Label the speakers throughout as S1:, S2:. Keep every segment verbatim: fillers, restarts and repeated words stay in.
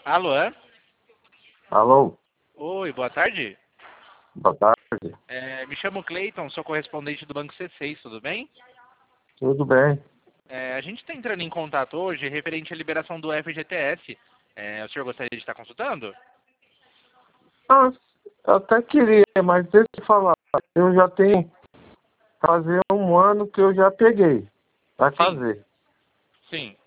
S1: Alô?
S2: Alô,
S1: Oi, boa tarde.
S2: boa tarde.
S1: É, me chamo Cleiton, sou correspondente do Banco C seis, tudo bem?
S2: Tudo bem?
S1: É, a gente está entrando em contato hoje referente à liberação do F G T S. É, o senhor gostaria de estar consultando?
S2: Ah, eu até queria, mas deixa eu falar. Eu já tenho fazer um ano que eu já peguei. Vai
S1: Sim,
S2: fazer.
S1: sim.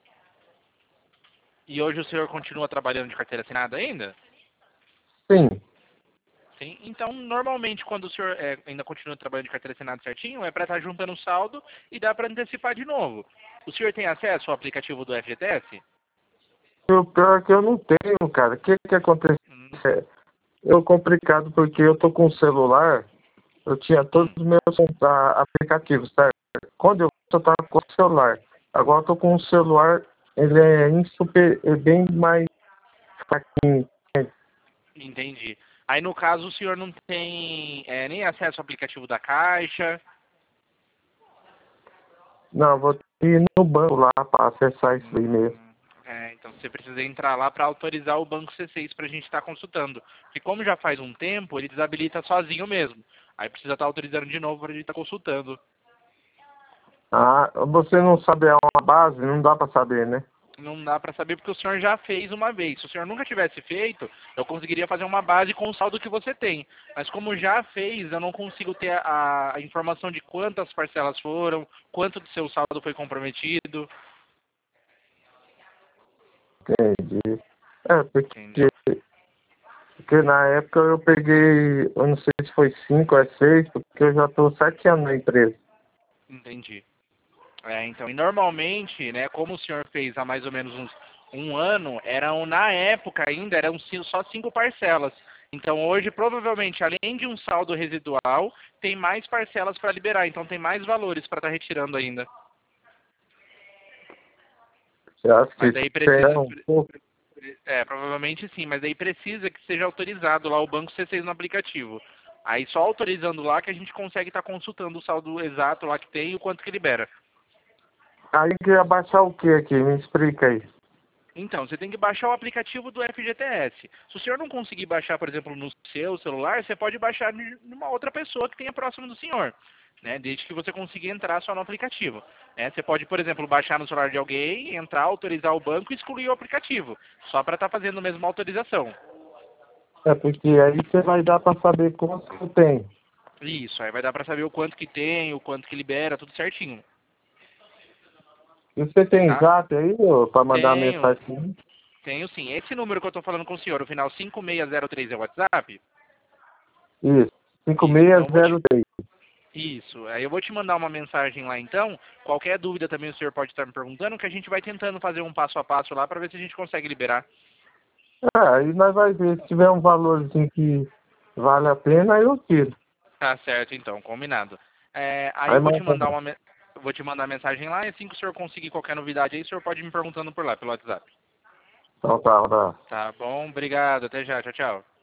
S1: E hoje o senhor continua trabalhando de carteira assinada ainda?
S2: Sim.
S1: Sim. Então, normalmente, quando o senhor é, ainda continua trabalhando de carteira assinada certinho, é para estar juntando o saldo e dá para antecipar de novo. O senhor tem acesso ao aplicativo do F G T S?
S2: O pior é que eu não tenho, cara. O que que acontece?
S1: Hum,
S2: É eu complicado porque eu tô com o celular, eu tinha todos
S1: hum,
S2: os meus ah, aplicativos, certo? Quando eu eu tava com o celular. Agora eu tô com o celular, ele é em super, é bem mais fraquinho.
S1: entendi. Aí, no caso, o senhor não tem é, nem acesso ao aplicativo da Caixa?
S2: Não, eu vou ter que ir no banco lá para acessar isso aí mesmo.
S1: Hum, é, então você precisa entrar lá para autorizar o banco C seis para a gente estar consultando. Porque como já faz um tempo, ele desabilita sozinho mesmo. Aí precisa estar autorizando de novo para a gente estar consultando.
S2: Ah, você não sabe é uma base? Não dá para saber, né?
S1: Não dá para saber porque o senhor já fez uma vez. Se o senhor nunca tivesse feito, eu conseguiria fazer uma base com o saldo que você tem. Mas como já fez, eu não consigo ter a, a informação de quantas parcelas foram, quanto do seu saldo foi comprometido.
S2: Entendi. É, porque,
S1: Entendeu?
S2: porque na época eu peguei, eu não sei se foi cinco ou seis, porque eu já estou sete anos na empresa.
S1: Entendi. É, então, e normalmente, né, como o senhor fez há mais ou menos uns um ano, eram, na época ainda, eram ci- só cinco parcelas. Então, hoje, provavelmente, além de um saldo residual, tem mais parcelas para liberar. Então, tem mais valores para estar retirando ainda.
S2: Você acha
S1: Mas
S2: que
S1: daí
S2: tem
S1: precisa...
S2: um pouco?
S1: É, provavelmente sim, mas daí precisa que seja autorizado lá o Banco C seis no aplicativo. Aí, só autorizando lá que a gente consegue estar consultando o saldo exato lá que tem e o quanto que libera.
S2: Aí que ia baixar o que aqui? Me explica aí.
S1: Então, você tem que baixar o aplicativo do F G T S. Se o senhor não conseguir baixar, por exemplo, no seu celular, você pode baixar de uma outra pessoa que tenha próximo do senhor, né? Desde que você consiga entrar só no aplicativo. Né? Você pode, por exemplo, baixar no celular de alguém, entrar, autorizar o banco e excluir o aplicativo, só para estar fazendo a mesma autorização.
S2: É porque aí você vai dar para saber quanto que eu tenho.
S1: Isso, aí vai dar para saber o quanto que tem, o quanto que libera, tudo certinho,
S2: E você tem
S1: tá?
S2: zap aí, para mandar
S1: Tenho,
S2: mensagem pra mim?
S1: tenho sim. Esse número que eu estou falando com o senhor, o final cinco seis zero três é o WhatsApp?
S2: Isso,
S1: Isso, então eu vou te
S2: cinco seis zero três.
S1: Isso. Aí eu vou te mandar uma mensagem lá então. Qualquer dúvida também o senhor pode estar me perguntando, que a gente vai tentando fazer um passo a passo lá para ver se a gente consegue liberar.
S2: Ah, aí nós vai ver. Se tiver um valorzinho que vale a pena, aí eu tiro.
S1: Tá certo, então, combinado. É, aí
S2: Aí
S1: eu vou te mandar
S2: manda.
S1: uma me- vou te mandar mensagem lá e assim que o senhor conseguir qualquer novidade aí, o senhor pode ir me perguntando por lá, pelo WhatsApp.
S2: Então tá, tá.
S1: Tá bom? Obrigado. Até já. Tchau, tchau.